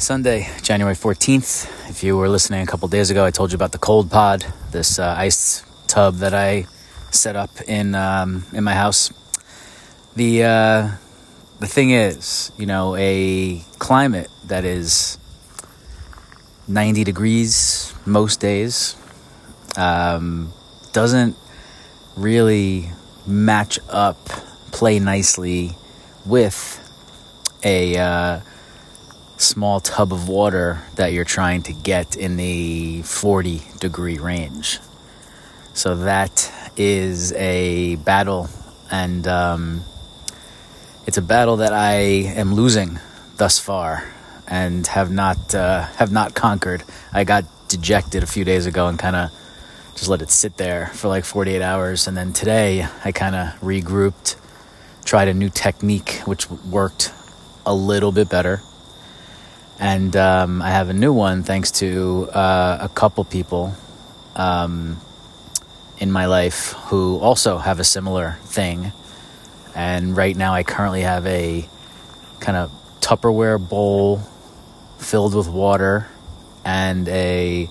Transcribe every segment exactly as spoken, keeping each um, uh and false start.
Sunday, January fourteenth. If you were listening a couple days ago, I told you about the Cold Pod, this uh, ice tub that I set up in um, in my house. The uh, the thing is, you know, a climate that is ninety degrees most days um, doesn't really match up, play nicely with a uh, small tub of water that you're trying to get in the forty degree range. So that is a battle, and um, it's a battle that I am losing thus far and have not uh, have not conquered. I got dejected a few days ago and kind of just let it sit there for like forty-eight hours, and then today I kind of regrouped, tried a new technique which worked a little bit better. And um, I have a new one thanks to uh, a couple people um, in my life who also have a similar thing. And right now I currently have a kind of Tupperware bowl filled with water and a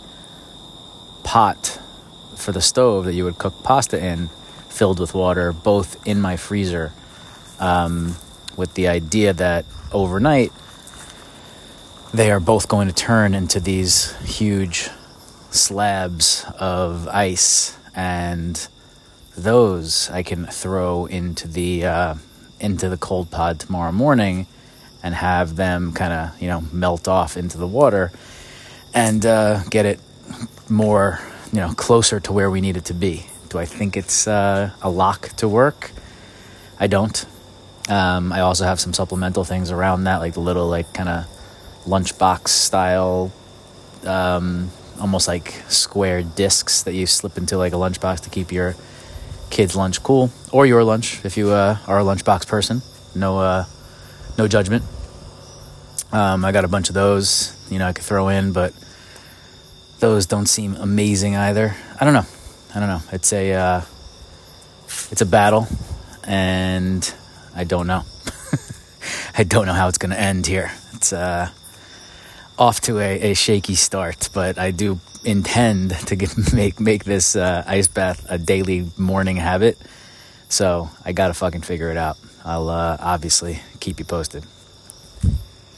pot for the stove that you would cook pasta in filled with water, both in my freezer, um, with the idea that overnight they are both going to turn into these huge slabs of ice, and those I can throw into the uh, into the cold pod tomorrow morning and have them kind of, you know, melt off into the water and uh, get it more, you know, closer to where we need it to be. Do I think it's uh, a lock to work? I don't. Um, I also have some supplemental things around that, like the little, like, kind of lunchbox style, um, almost like square discs that you slip into like a lunchbox to keep your kid's lunch cool, or your lunch if you uh, are a lunchbox person. No, uh, no judgment. Um, I got a bunch of those, you know, I could throw in, but those don't seem amazing either. I don't know. I don't know. It's a, uh, it's a battle, and I don't know. I don't know how it's going to end here. It's uh, off to a, a shaky start, but I do intend to get, make make this uh, ice bath a daily morning habit. So I got to fucking figure it out. I'll uh, obviously keep you posted.